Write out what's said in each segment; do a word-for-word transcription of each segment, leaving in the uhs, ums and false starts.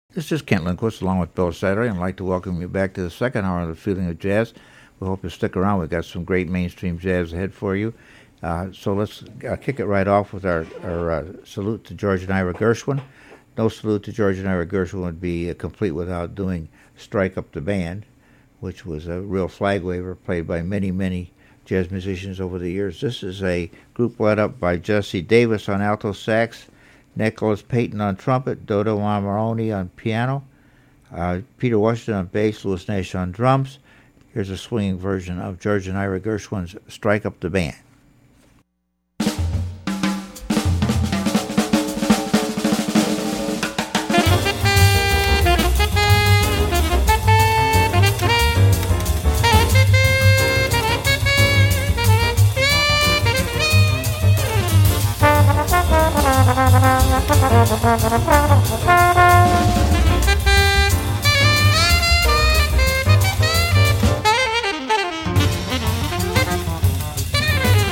This is Kent Lindquist along with Bill Satterley, and I'd like to welcome you back to the second hour of the Feeling of Jazz. We hope you stick around. We've got some great mainstream jazz ahead for you. Uh, so let's uh, kick it right off with our, our uh, salute to George and Ira Gershwin. No salute to George and Ira Gershwin would be uh, complete without doing Strike Up the Band, which was a real flag waver played by many, many jazz musicians over the years. This is a group led up by Jesse Davis on alto sax, Nicholas Payton on trumpet, Dodo Amarone on piano, uh, Peter Washington on bass, Louis Nash on drums. Here's a swinging version of George and Ira Gershwin's Strike Up the Band. Thank you.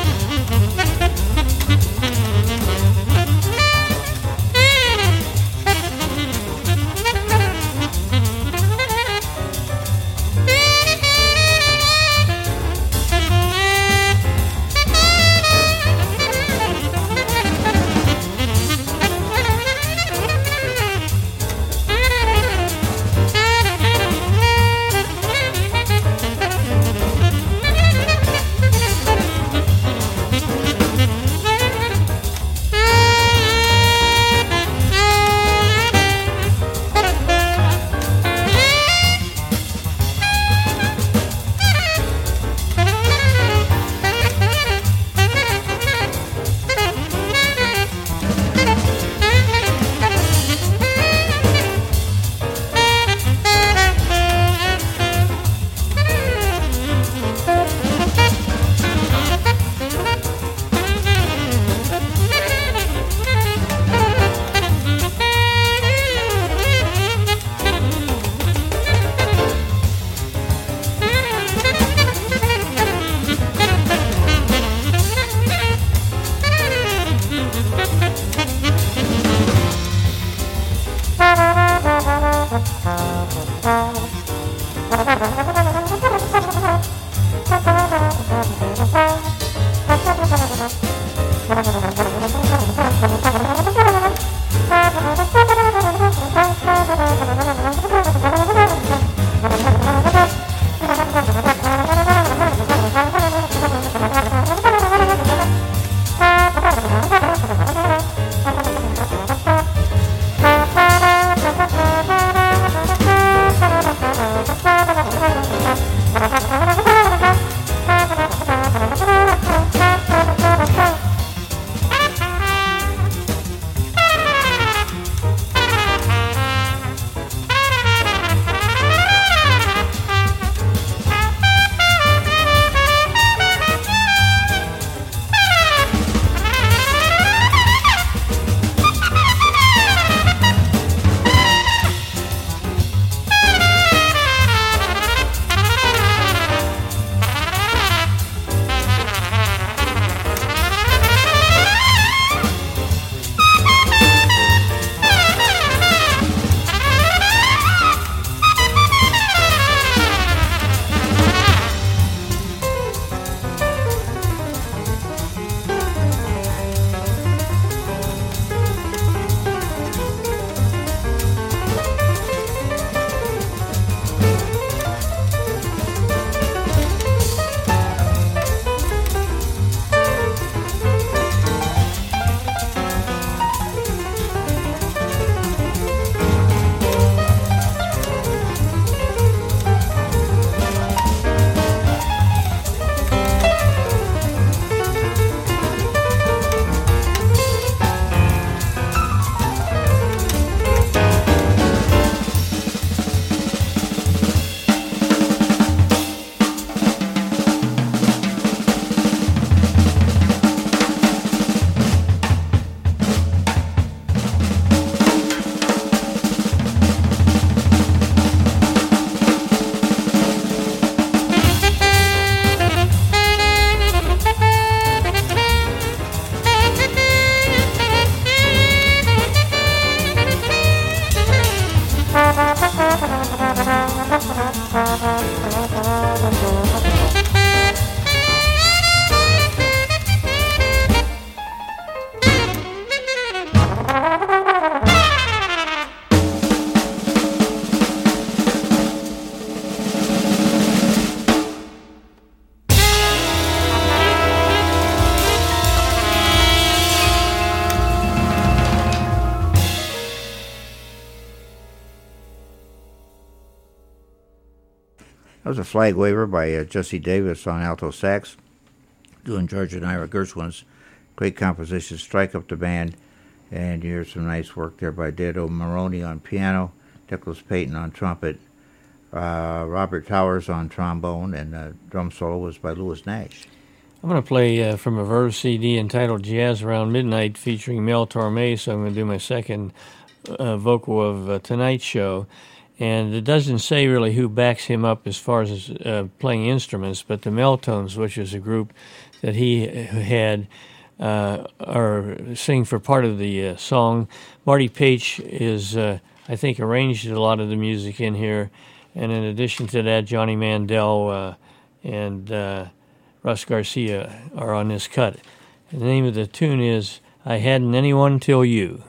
That was a Flag Waver by uh, Jesse Davis on alto sax, doing George and Ira Gershwin's great composition, Strike Up the Band. And you hear some nice work there by Dado Maroney on piano, Nicholas Payton on trumpet, uh, Robert Towers on trombone, and the drum solo was by Louis Nash. I'm going to play uh, from a Verve C D entitled Jazz Around Midnight featuring Mel Torme, so I'm going to do my second uh, vocal of uh, tonight's show. And it doesn't say really who backs him up as far as uh, playing instruments, but the Meltones, which is a group that he had, uh, are singing for part of the uh, song. Marty Paich is, uh, I think, arranged a lot of the music in here. And in addition to that, Johnny Mandel uh, and uh, Russ Garcia are on this cut. And the name of the tune is I Hadn't Anyone Till You.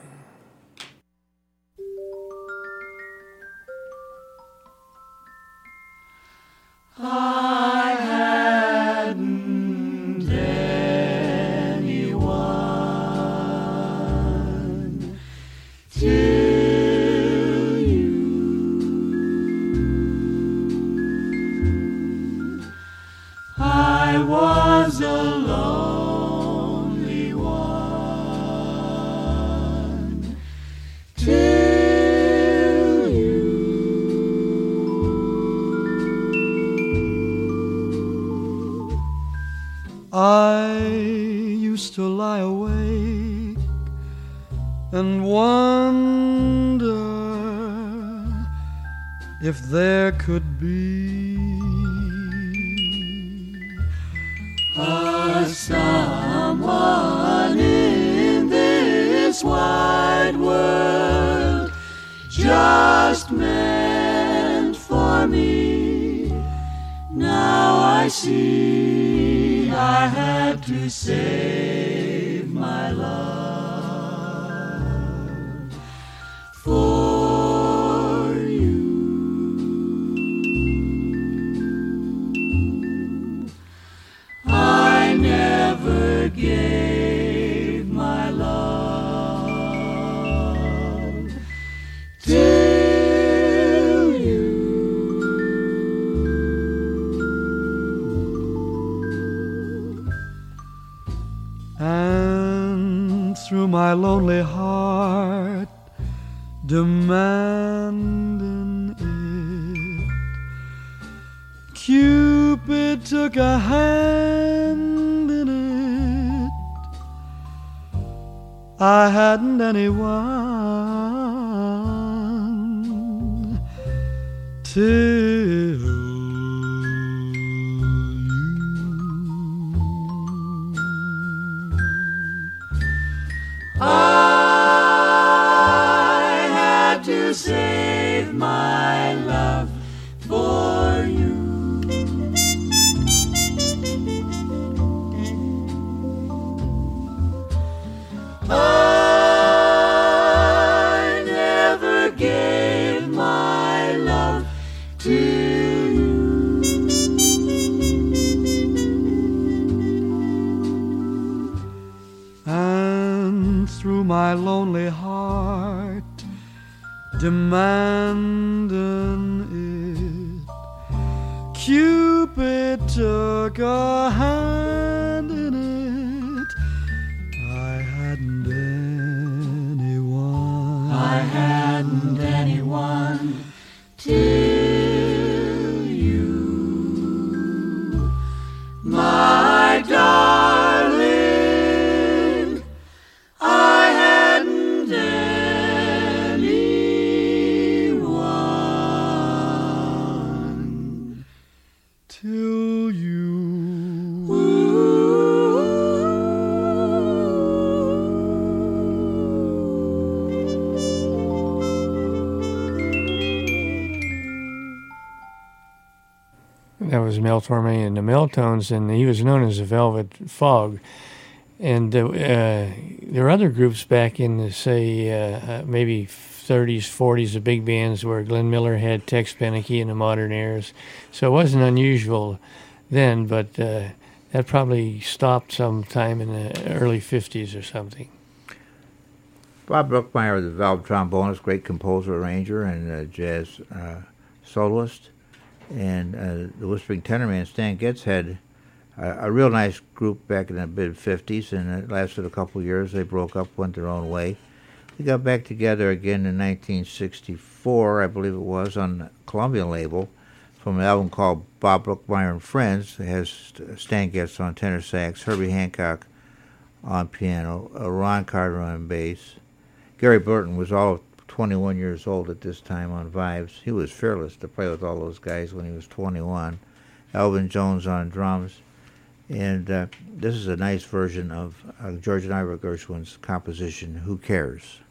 I hadn't anyone till you. I was a lonely one till you. I used to lie awake and wonder if there could be a someone in this wide world just meant for me. Now I see I had to save my love for you. I never gave my love till you. And through my lonely heart demanding it, Cupid took a hand in it. I hadn't anyone till you. I had to save my love for you. I never gave my love to you. And through my lonely heart demanding it, Cupid took a hand in it. I hadn't anyone. I hadn't anyone till you, my darling. I hadn't anyone till you. That was Mel Torme and the Meltones, and he was known as the Velvet Fog. And uh, uh, there were other groups back in the, say, uh, maybe thirties, forties, the big bands where Glenn Miller had Tex Beneke and the Modern Airs. So it wasn't unusual then, but uh, that probably stopped sometime in the early fifties or something. Bob Brookmeyer, the valve trombonist, great composer, arranger, and uh, jazz uh, soloist. and uh, the Whispering Tenor Man, Stan Getz, had a, a real nice group back in the mid fifties, and it lasted a couple years. They broke up, went their own way. They got back together again in nineteen sixty-four, I believe it was, on the Columbia label, from an album called Bob Brookmeyer and Friends. It has Stan Getz on tenor sax, Herbie Hancock on piano, uh, Ron Carter on bass. Gary Burton was all of twenty-one years old at this time on vibes. He was fearless to play with all those guys when he was twenty-one. Elvin Jones on drums. And uh, this is a nice version of uh, George and Ira Gershwin's composition, Who Cares?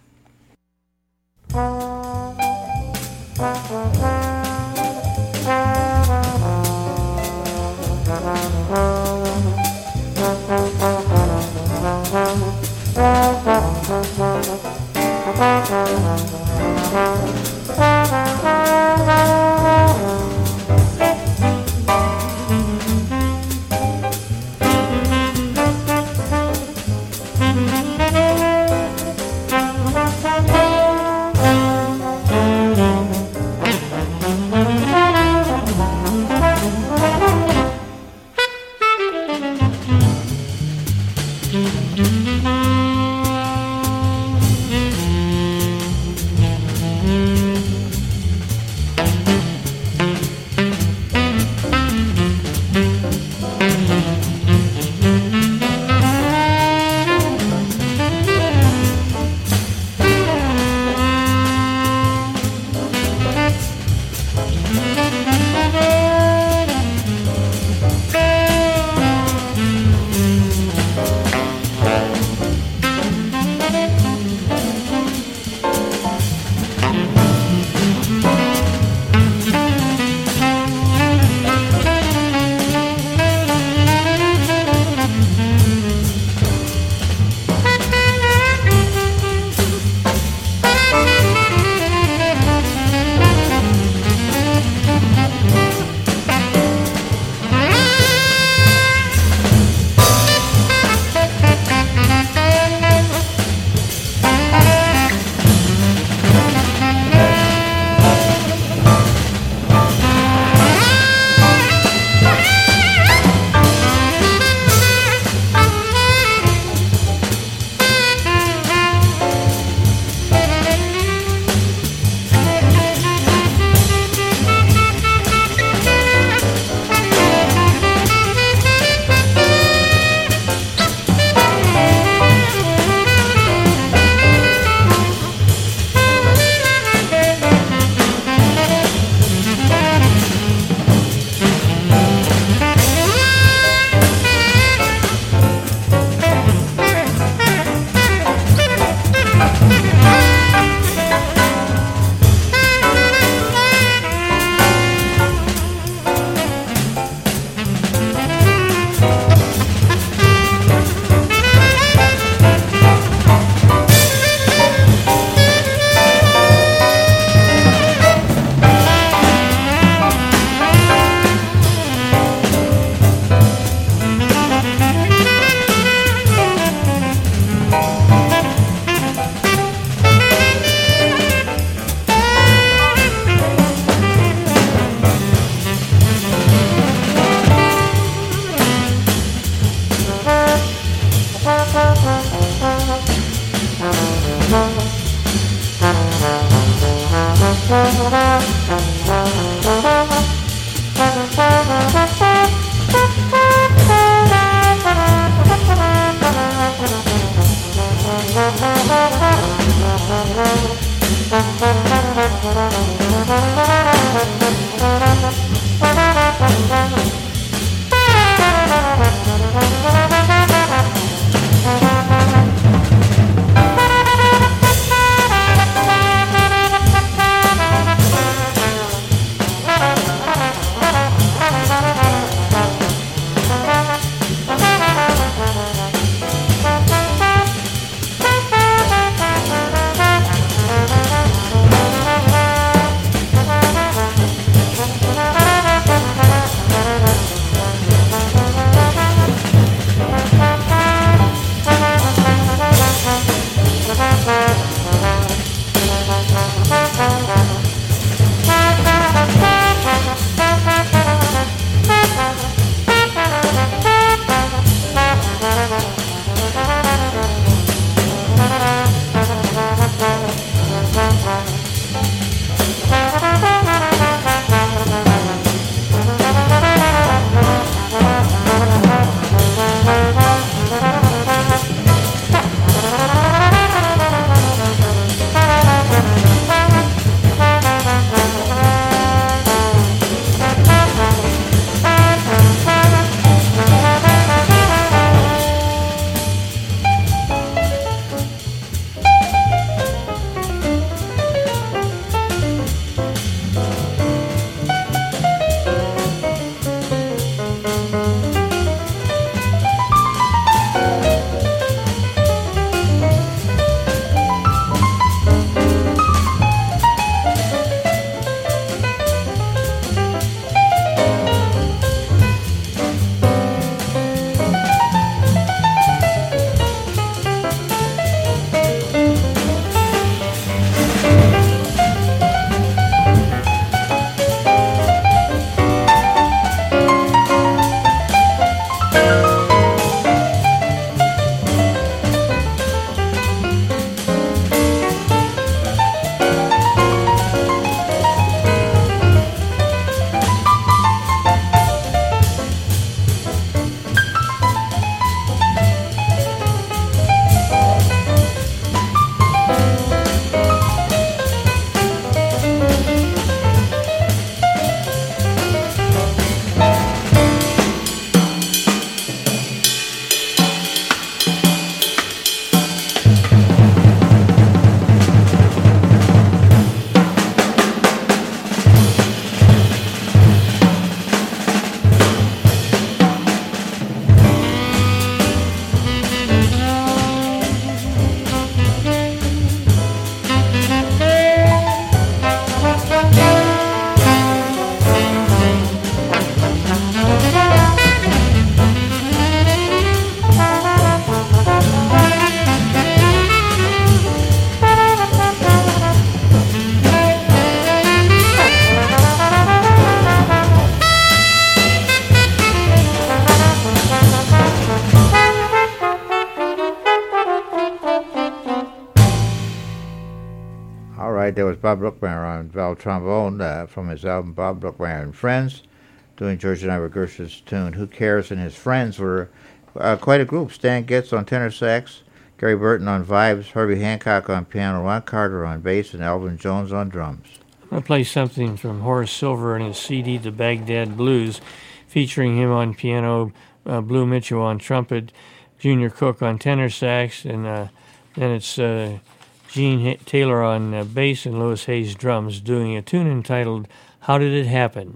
Bob Brookmeyer on valve trombone uh, from his album Bob Brookmeyer and Friends, doing George and Ira Gersh's tune Who Cares, and his friends were uh, quite a group. Stan Getz on tenor sax, Gary Burton on vibes, Herbie Hancock on piano, Ron Carter on bass, and Elvin Jones on drums. I'm going to play something from Horace Silver and his C D, The Baghdad Blues, featuring him on piano, uh, Blue Mitchell on trumpet, Junior Cook on tenor sax, and uh, then it's uh, Gene H- Taylor on uh, bass and Louis Hayes drums, doing a tune entitled How Did It Happen?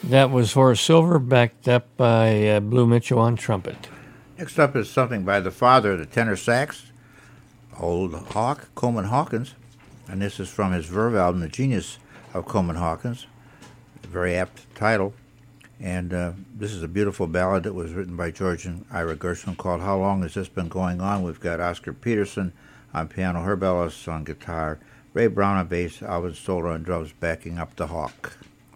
That was Horace Silver, backed up by uh, Blue Mitchell on trumpet. Next up is something by the father of the tenor sax, Old Hawk, Coleman Hawkins, and this is from his Verve album, The Genius of Coleman Hawkins. A very apt title. And uh, this is a beautiful ballad that was written by George and Ira Gershwin called How Long Has This Been Going On? We've got Oscar Peterson on piano, Herb Ellis on guitar, Ray Brown on bass, Alvin Stoller on drums, backing up the Hawk.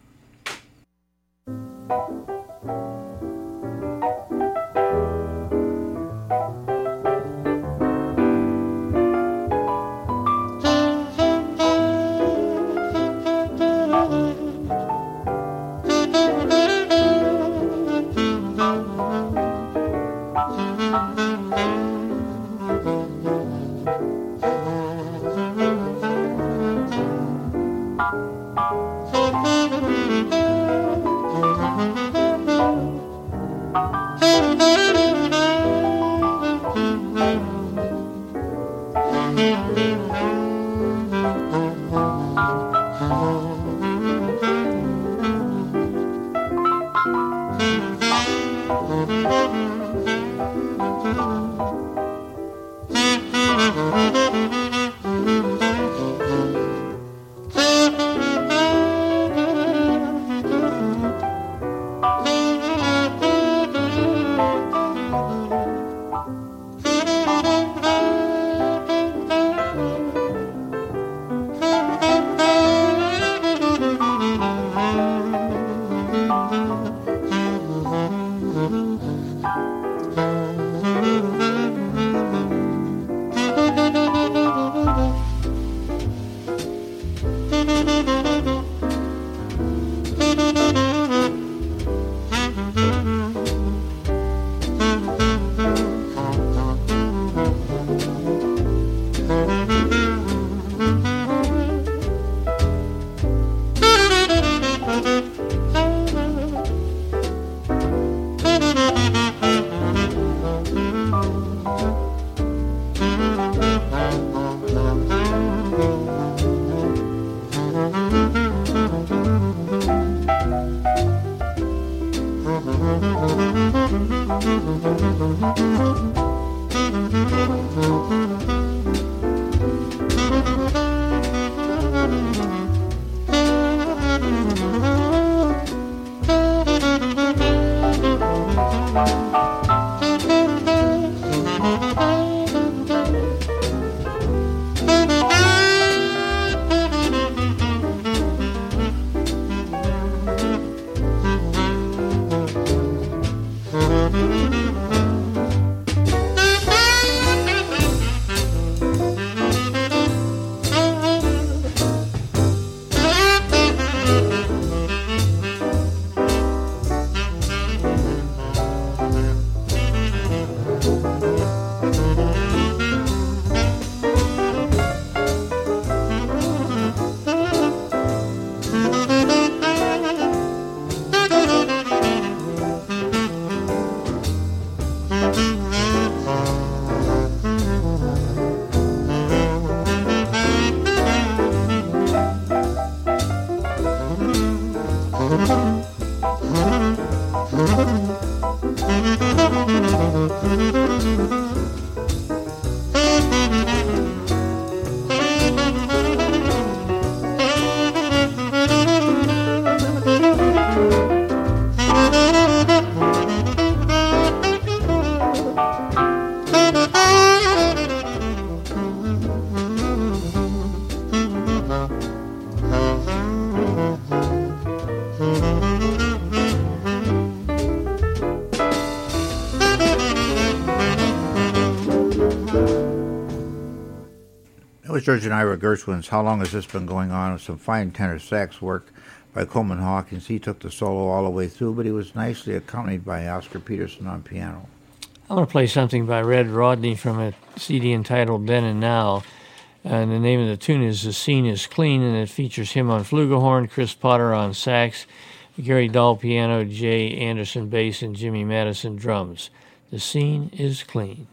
George and Ira Gershwin's How Long Has This Been Going On? Some fine tenor sax work by Coleman Hawkins. He took the solo all the way through, but he was nicely accompanied by Oscar Peterson on piano. I want to play something by Red Rodney from a C D entitled Then and Now. And the name of the tune is The Scene is Clean, and it features him on flugelhorn, Chris Potter on sax, Gary Dahl piano, Jay Anderson bass, and Jimmy Madison drums. The Scene is Clean.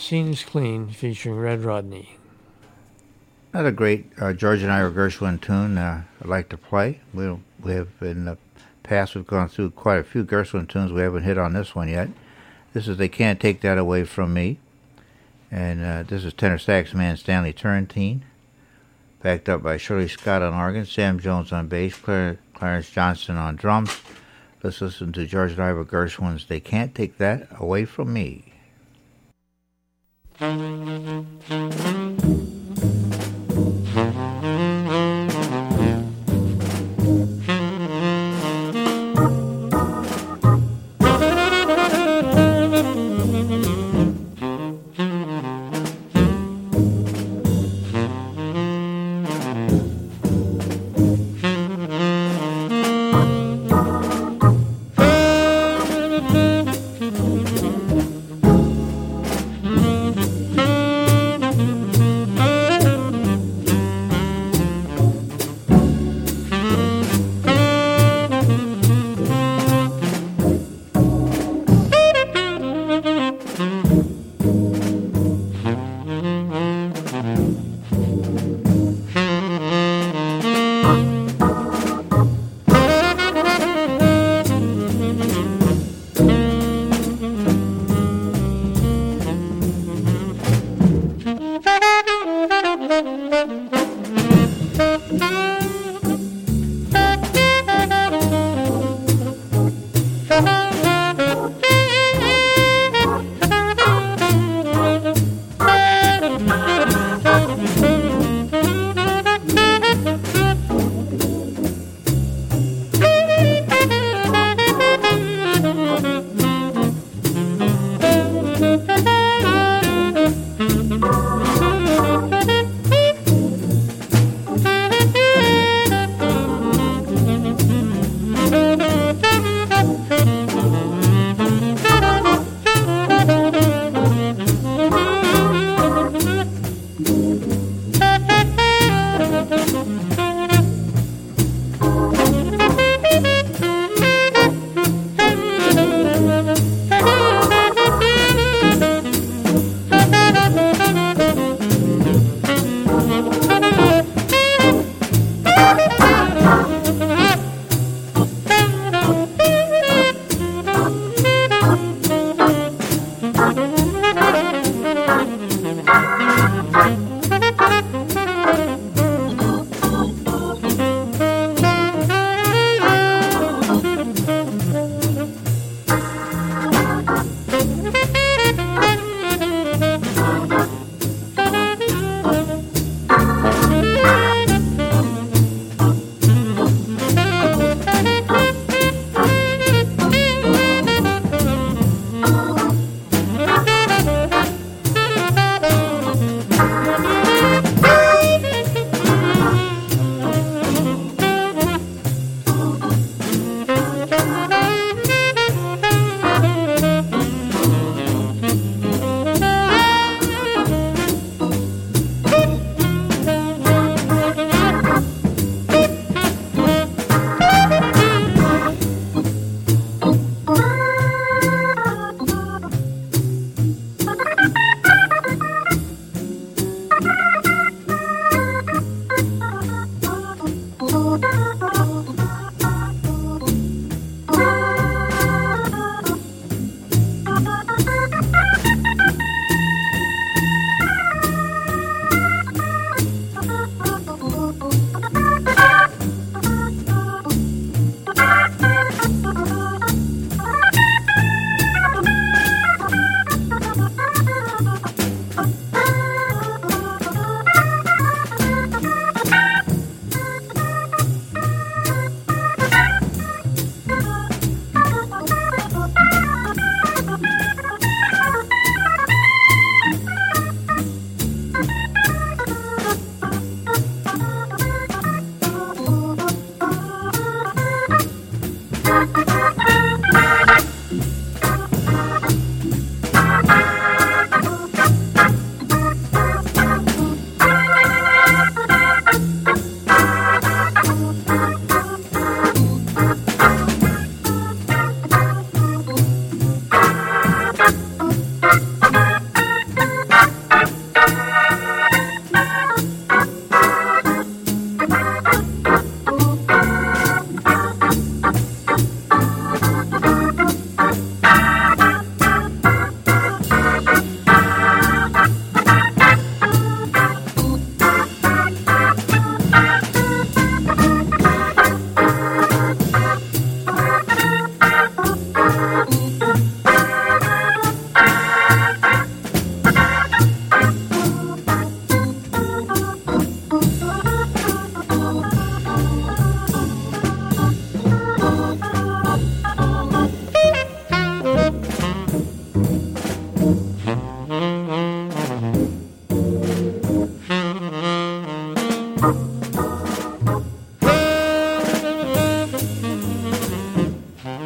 Seems Clean, featuring Red Rodney. Another great uh, George and Ira Gershwin tune uh, I'd like to play. We we have in the past we've gone through quite a few Gershwin tunes. We haven't hit on this one yet. This is They Can't Take That Away From Me, and uh, this is tenor sax man Stanley Turrentine, backed up by Shirley Scott on organ, Sam Jones on bass, Clar- Clarence Johnson on drums. Let's listen to George and Ira Gershwin's They Can't Take That Away From Me.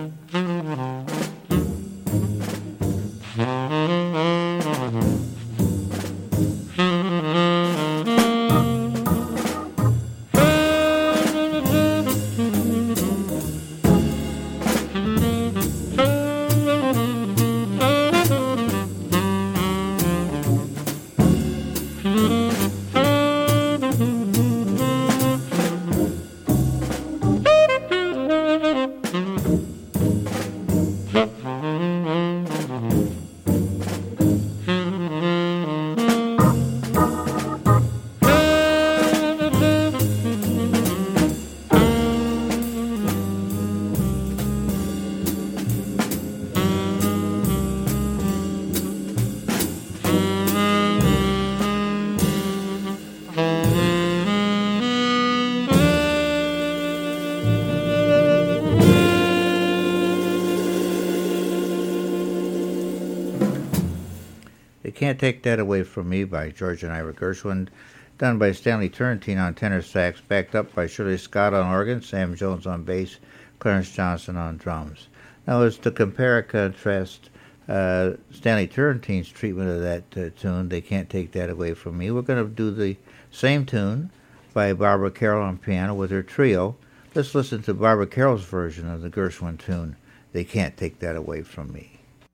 Can't Take That Away From Me by George and Ira Gershwin, done by Stanley Turrentine on tenor sax, backed up by Shirley Scott on organ, Sam Jones on bass, Clarence Johnson on drums. Now, as to compare and contrast uh, Stanley Turrentine's treatment of that uh, tune, They Can't Take That Away From Me, we're going to do the same tune by Barbara Carroll on piano with her trio. Let's listen to Barbara Carroll's version of the Gershwin tune, They Can't Take That Away From Me.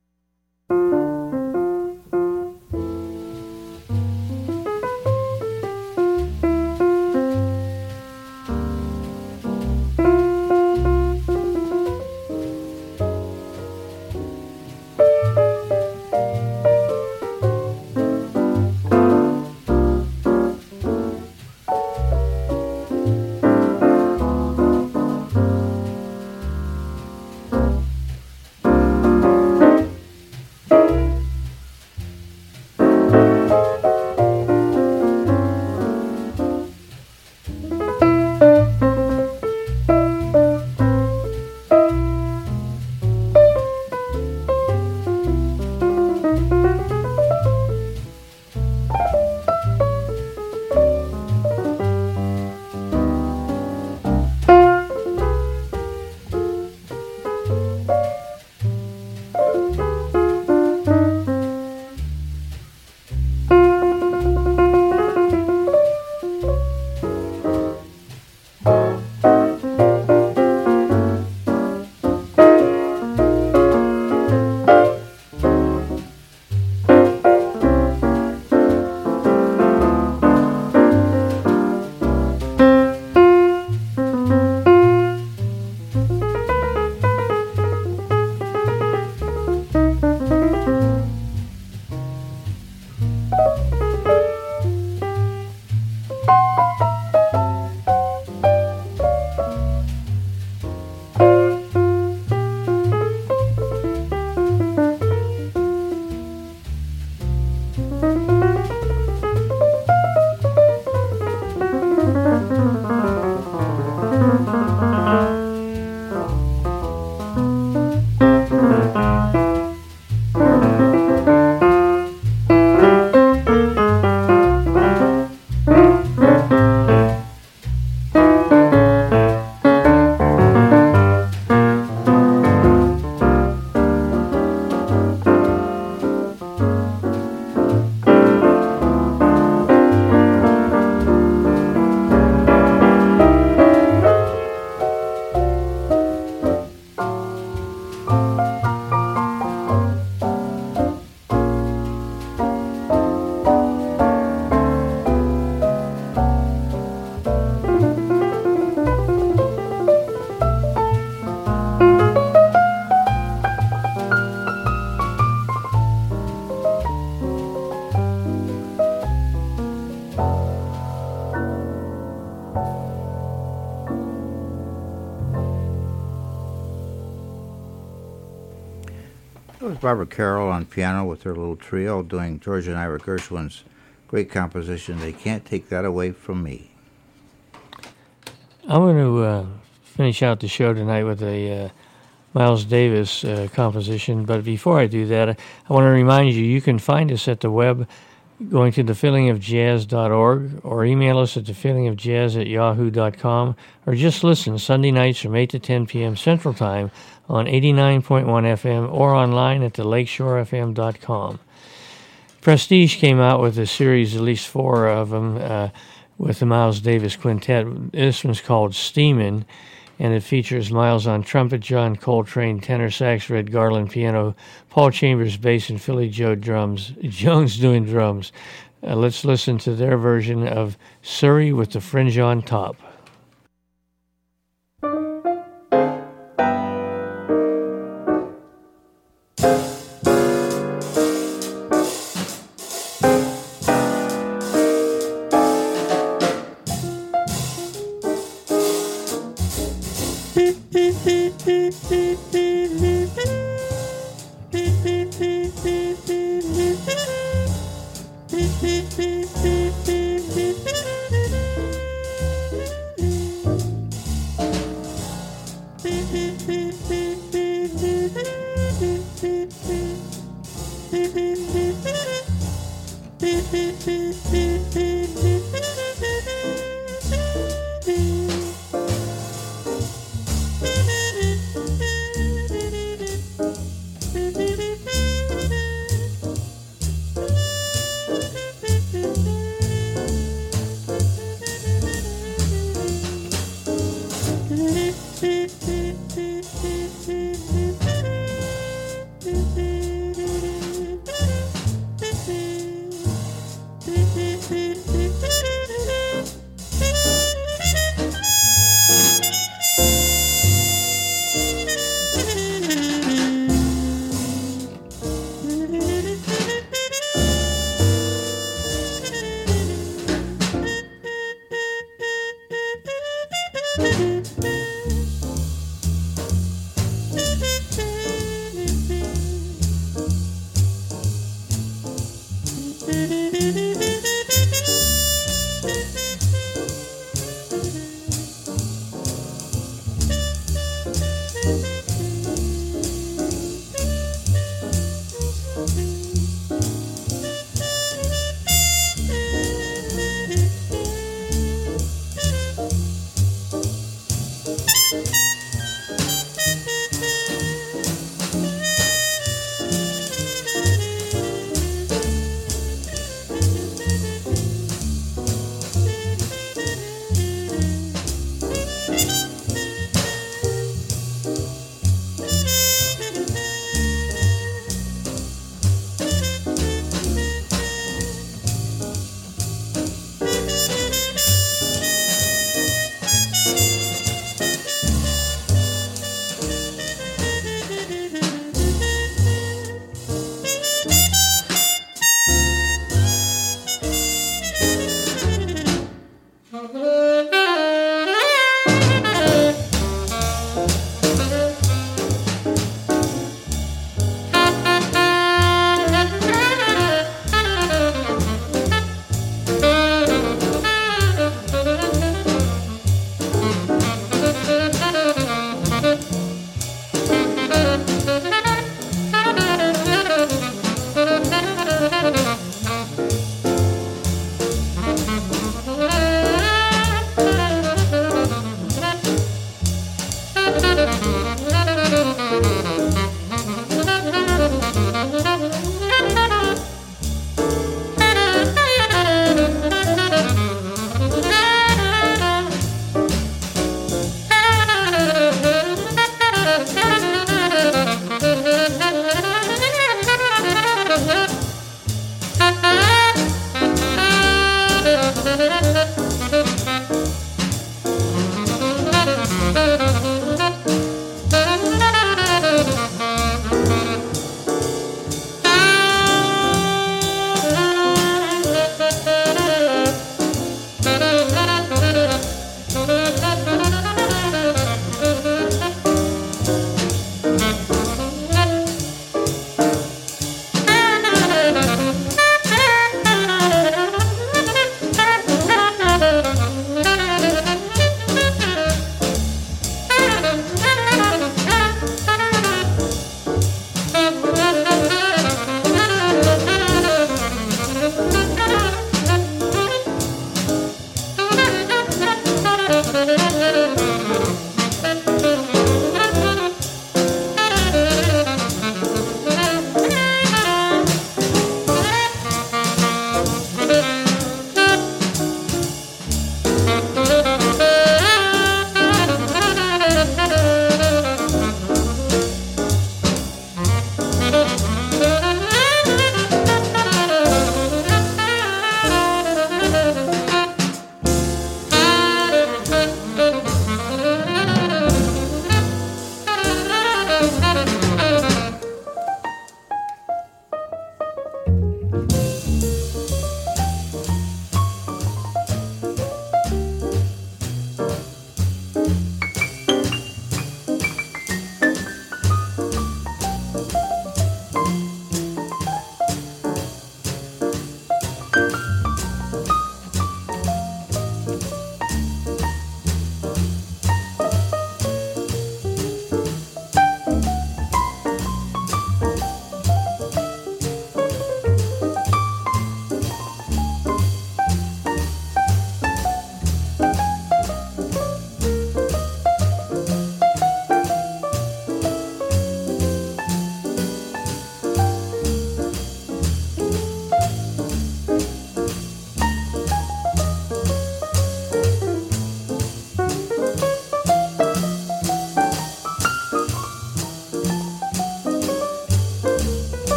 That was Barbara Carroll on piano with her little trio doing George and Ira Gershwin's great composition, They Can't Take That Away From Me. I'm going to uh, finish out the show tonight with a uh, Miles Davis uh, composition, but before I do that, I, I want to remind you, you can find us at the web going to the feeling of jazz dot org, or email us at the feeling of jazz at yahoo dot com, or just listen Sunday nights from eight to ten p.m. Central Time on eighty-nine point one F M or online at the lakeshore f m dot com. Prestige came out with a series, at least four of them, uh, with the Miles Davis Quintet. This one's called Steamin', and it features Miles on trumpet, John Coltrane tenor sax, Red Garland piano, Paul Chambers bass, and Philly Joe drums. Jones doing drums. Uh, let's listen to their version of Surrey with the Fringe on Top.